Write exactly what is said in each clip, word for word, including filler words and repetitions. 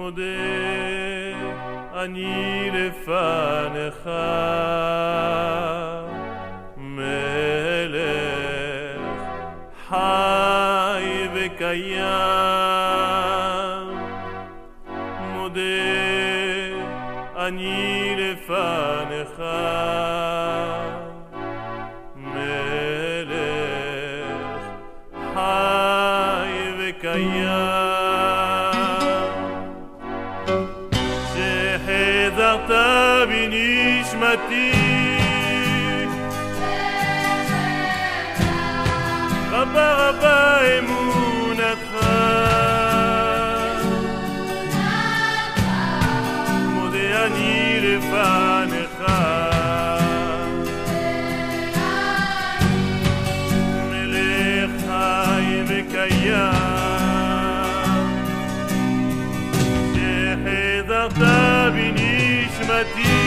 מודה אני לפניך מלך חי וקיים מודה אני לפניך מלך חי וקיים שחזרת בנשמתי רבה רבה אמונתך מודה אני לפניך מלך חי וקיים שחזרת בנשמתי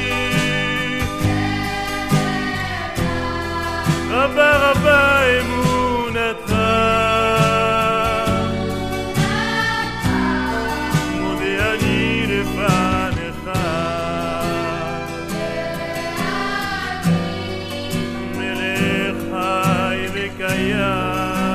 רבה רבה אמונתך מודה אני לפניך מלך חי וקיים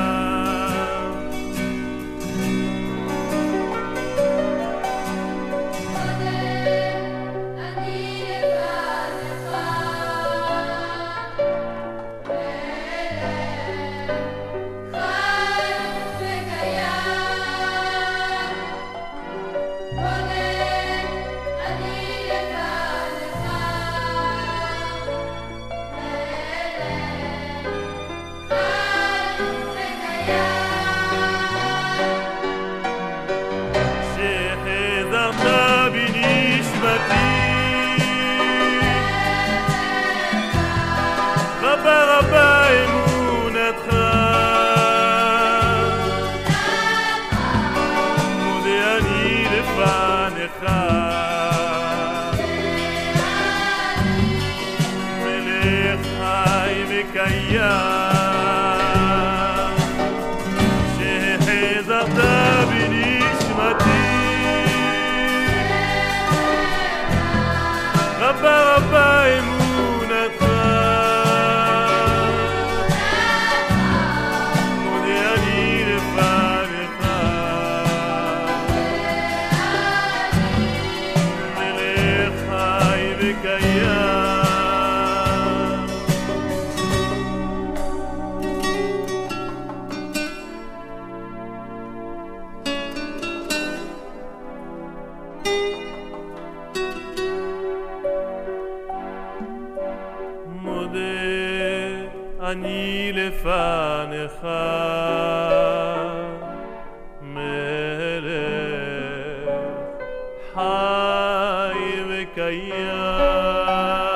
רבה רבה אמונתך מודה אני לפניך מלך חי וקיים שחזרת בנשמתי רבה רבה אמונתך מודה אני לפניך מלך חי וקיים אני לפניך מלך חי וקיים